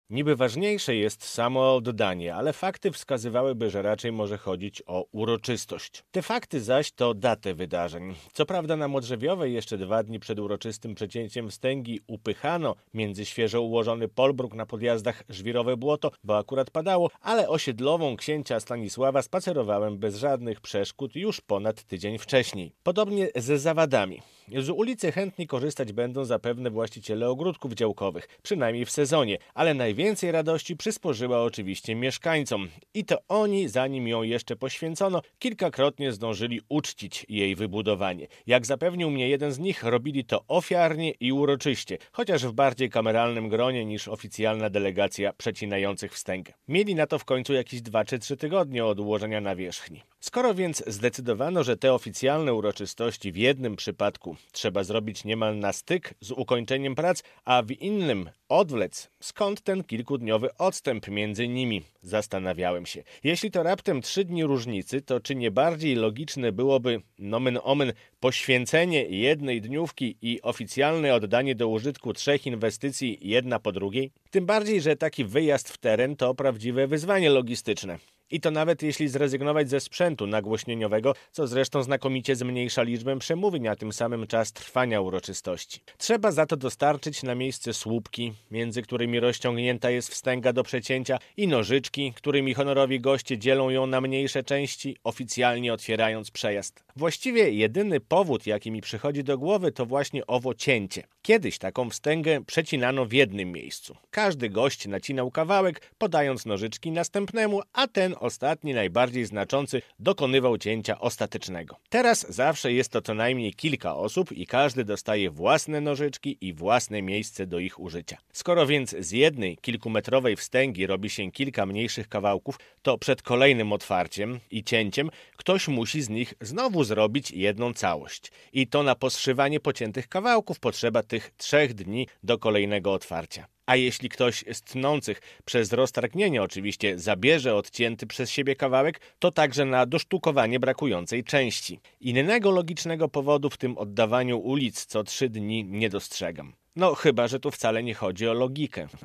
Niby ważniejsze jest samo oddanie, ale fakty wskazywałyby, że raczej może chodzić o uroczystość. Te fakty zaś to datę wydarzeń. Co prawda na Modrzewiowej jeszcze 2 dni przed uroczystym przecięciem wstęgi upychano między świeżo ułożony polbruk na podjazdach Żwirowe Błoto, bo akurat padało, ale osiedlową księcia Stanisława spacerowałem bez żadnych przeszkód już ponad tydzień wcześniej. Podobnie ze zawadami. Z ulicy chętni korzystać będą zapewne właściciele ogródków działkowych, przynajmniej w sezonie, ale najwięcej radości przysporzyła oczywiście mieszkańcom. I to oni, zanim ją jeszcze poświęcono, kilkakrotnie zdążyli uczcić jej wybudowanie. Jak zapewnił mnie jeden z nich, robili to ofiarnie i uroczyście, chociaż w bardziej kameralnym gronie niż oficjalna delegacja przecinających wstęgę. Mieli na to w końcu jakieś 2 czy 3 tygodnie od ułożenia nawierzchni. Skoro więc zdecydowano, że te oficjalne uroczystości w jednym przypadku trzeba zrobić niemal na styk z ukończeniem prac, a w innym odwlec, skąd ten kilkudniowy odstęp między nimi? Zastanawiałem się. Jeśli to raptem 3 dni różnicy, to czy nie bardziej logiczne byłoby, nomen omen, poświęcenie jednej dniówki i oficjalne oddanie do użytku 3 inwestycji jedna po drugiej? Tym bardziej, że taki wyjazd w teren to prawdziwe wyzwanie logistyczne. I to nawet jeśli zrezygnować ze sprzętu nagłośnieniowego, co zresztą znakomicie zmniejsza liczbę przemówień, a tym samym czas trwania uroczystości. Trzeba za to dostarczyć na miejsce słupki, między którymi rozciągnięta jest wstęga do przecięcia, i nożyczki, którymi honorowi goście dzielą ją na mniejsze części, oficjalnie otwierając przejazd. Właściwie jedyny powód, jaki mi przychodzi do głowy, to właśnie owo cięcie. Kiedyś taką wstęgę przecinano w jednym miejscu. Każdy gość nacinał kawałek, podając nożyczki następnemu, a ten ostatni, najbardziej znaczący, dokonywał cięcia ostatecznego. Teraz zawsze jest to co najmniej kilka osób i każdy dostaje własne nożyczki i własne miejsce do ich użycia. Skoro więc z jednej kilkumetrowej wstęgi robi się kilka mniejszych kawałków, to przed kolejnym otwarciem i cięciem ktoś musi z nich znowu zrobić jedną całość. I to na poszywanie pociętych kawałków potrzeba tych 3 dni do kolejnego otwarcia. A jeśli ktoś z tnących przez roztargnienie oczywiście zabierze odcięty przez siebie kawałek, to także na dosztukowanie brakującej części. Innego logicznego powodu w tym oddawaniu ulic co 3 dni nie dostrzegam. No chyba, że tu wcale nie chodzi o logikę.